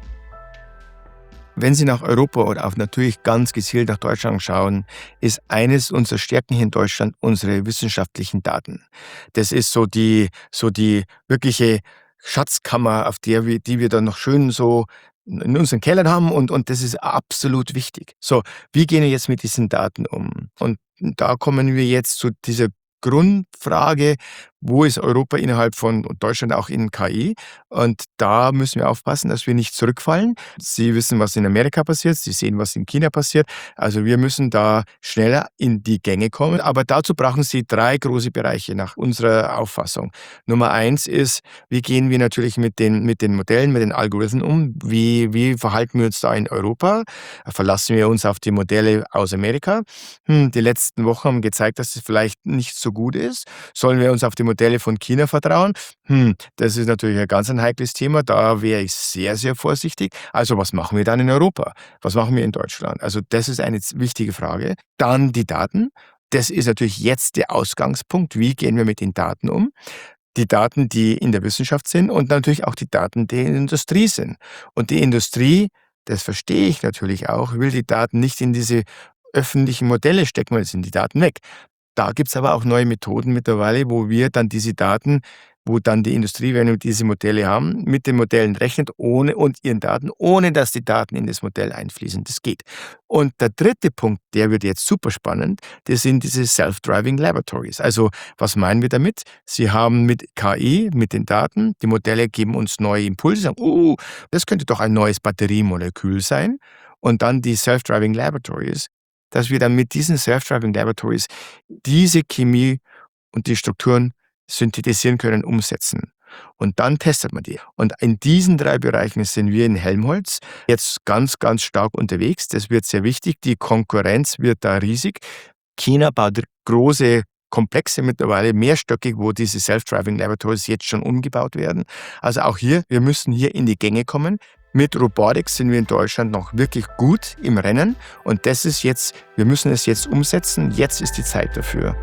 Wenn Sie nach Europa oder auch natürlich ganz gezielt nach Deutschland schauen, ist eines unserer Stärken hier in Deutschland unsere wissenschaftlichen Daten. Das ist so die, so die wirkliche Schatzkammer, auf der wir, die wir dann noch schön so in unseren Kellern haben und, und das ist absolut wichtig. So, wie gehen wir jetzt mit diesen Daten um? Und da kommen wir jetzt zu dieser Grundfrage, wo ist Europa innerhalb von Deutschland auch in K I? Und da müssen wir aufpassen, dass wir nicht zurückfallen. Sie wissen, was in Amerika passiert, Sie sehen, was in China passiert. Also wir müssen da schneller in die Gänge kommen. Aber dazu brauchen Sie drei große Bereiche nach unserer Auffassung. Nummer eins ist, wie gehen wir natürlich mit den, mit den Modellen, mit den Algorithmen um? Wie, wie verhalten wir uns da in Europa? Verlassen wir uns auf die Modelle aus Amerika? Hm, die letzten Wochen haben gezeigt, dass es vielleicht nicht so gut ist. Sollen wir uns auf die Modelle von China vertrauen? Hm, das ist natürlich ein ganz ein heikles Thema. Da wäre ich sehr, sehr vorsichtig. Also was machen wir dann in Europa? Was machen wir in Deutschland? Also das ist eine wichtige Frage. Dann die Daten. Das ist natürlich jetzt der Ausgangspunkt. Wie gehen wir mit den Daten um? Die Daten, die in der Wissenschaft sind und natürlich auch die Daten, die in der Industrie sind. Und die Industrie, das verstehe ich natürlich auch, will die Daten nicht in diese öffentlichen Modelle stecken, weil es sind die Daten weg. Da gibt es aber auch neue Methoden mittlerweile, wo wir dann diese Daten, wo dann die Industrie, wenn wir diese Modelle haben, mit den Modellen rechnet ohne und ihren Daten, ohne dass die Daten in das Modell einfließen. Das geht. Und der dritte Punkt, der wird jetzt super spannend, das sind diese Self-Driving Laboratories. Also was meinen wir damit? Sie haben mit K I, mit den Daten, die Modelle geben uns neue Impulse, sagen, uh, das könnte doch ein neues Batteriemolekül sein. Und dann die Self-Driving Laboratories, dass wir dann mit diesen Self-Driving Laboratories diese Chemie und die Strukturen synthetisieren können, umsetzen. Und dann testet man die. Und in diesen drei Bereichen sind wir in Helmholtz jetzt ganz, ganz stark unterwegs. Das wird sehr wichtig. Die Konkurrenz wird da riesig. China baut große Komplexe mittlerweile, mehrstöckig, wo diese Self-Driving Laboratories jetzt schon umgebaut werden. Also auch hier, wir müssen hier in die Gänge kommen. Mit Robotik sind wir in Deutschland noch wirklich gut im Rennen und das ist jetzt, wir müssen es jetzt umsetzen, jetzt ist die Zeit dafür.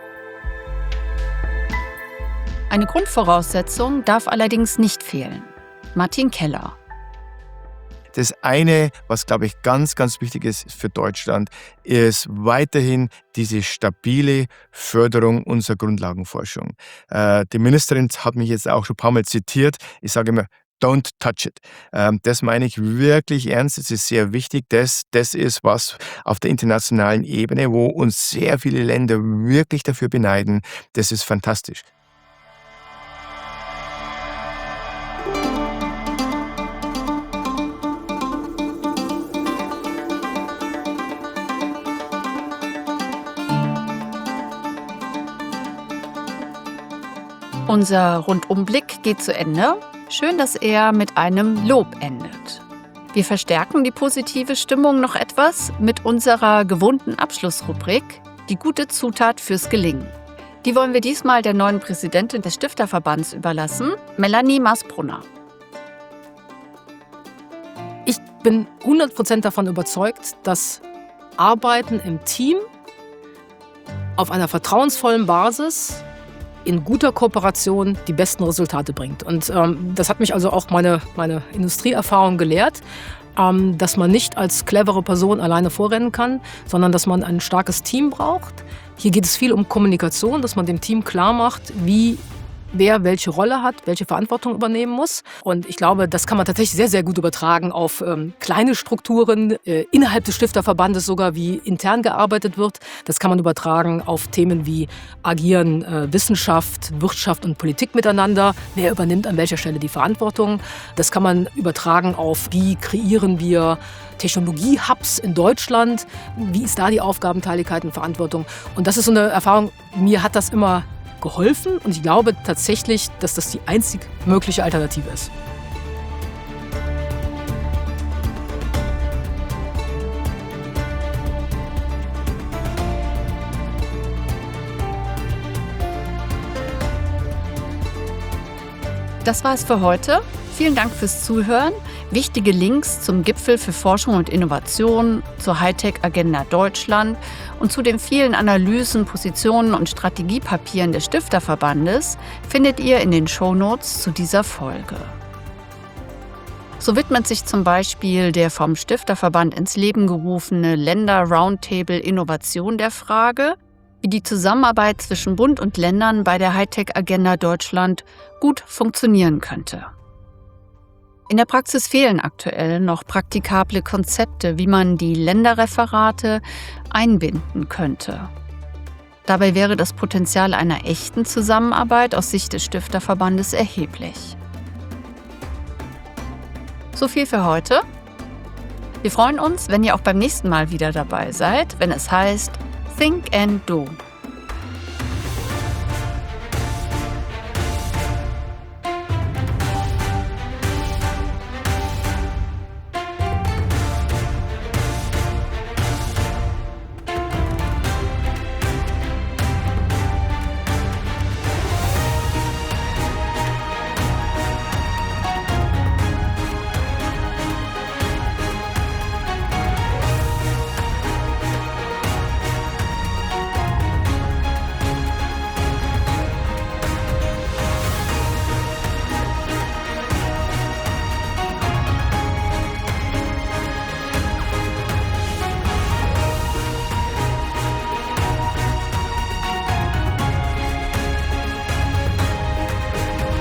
Eine Grundvoraussetzung darf allerdings nicht fehlen. Martin Keller. Das eine, was glaube ich ganz, ganz wichtig ist für Deutschland, ist weiterhin diese stabile Förderung unserer Grundlagenforschung. Äh, die Ministerin hat mich jetzt auch schon ein paar Mal zitiert. Ich sage immer, don't touch it. Ähm, das meine ich wirklich ernst. Es ist sehr wichtig. Das, das ist was auf der internationalen Ebene, wo uns sehr viele Länder wirklich dafür beneiden. Das ist fantastisch. Unser Rundumblick geht zu Ende. Schön, dass er mit einem Lob endet. Wir verstärken die positive Stimmung noch etwas mit unserer gewohnten Abschlussrubrik, die gute Zutat fürs Gelingen. Die wollen wir diesmal der neuen Präsidentin des Stifterverbands überlassen, Melanie Maasbrunner. Ich bin hundert Prozent davon überzeugt, dass Arbeiten im Team auf einer vertrauensvollen Basis in guter Kooperation die besten Resultate bringt. Und ähm, das hat mich also auch meine, meine Industrieerfahrung gelehrt, ähm, dass man nicht als clevere Person alleine vorrennen kann, sondern dass man ein starkes Team braucht. Hier geht es viel um Kommunikation, dass man dem Team klar macht, wie wer welche Rolle hat, welche Verantwortung übernehmen muss. Und ich glaube, das kann man tatsächlich sehr, sehr gut übertragen auf ähm, kleine Strukturen, äh, innerhalb des Stifterverbandes sogar, wie intern gearbeitet wird. Das kann man übertragen auf Themen wie agieren äh, Wissenschaft, Wirtschaft und Politik miteinander. Wer übernimmt an welcher Stelle die Verantwortung? Das kann man übertragen auf, wie kreieren wir Technologie-Hubs in Deutschland? Wie ist da die Aufgabenteiligkeit und Verantwortung? Und das ist so eine Erfahrung, mir hat das immer geholfen und ich glaube tatsächlich, dass das die einzig mögliche Alternative ist. Das war es für heute. Vielen Dank fürs Zuhören. Wichtige Links zum Gipfel für Forschung und Innovation, zur Hightech-Agenda Deutschland und zu den vielen Analysen, Positionen und Strategiepapieren des Stifterverbandes findet ihr in den Shownotes zu dieser Folge. So widmet sich zum Beispiel der vom Stifterverband ins Leben gerufene Länder-Roundtable Innovation der Frage, wie die Zusammenarbeit zwischen Bund und Ländern bei der Hightech-Agenda Deutschland gut funktionieren könnte. In der Praxis fehlen aktuell noch praktikable Konzepte, wie man die Länderreferate einbinden könnte. Dabei wäre das Potenzial einer echten Zusammenarbeit aus Sicht des Stifterverbandes erheblich. So viel für heute. Wir freuen uns, wenn ihr auch beim nächsten Mal wieder dabei seid, wenn es heißt Think and Do.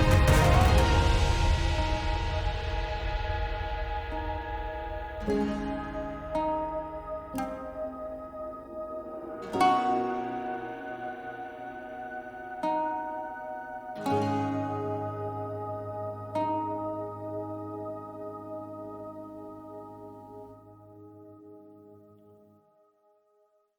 Thank you.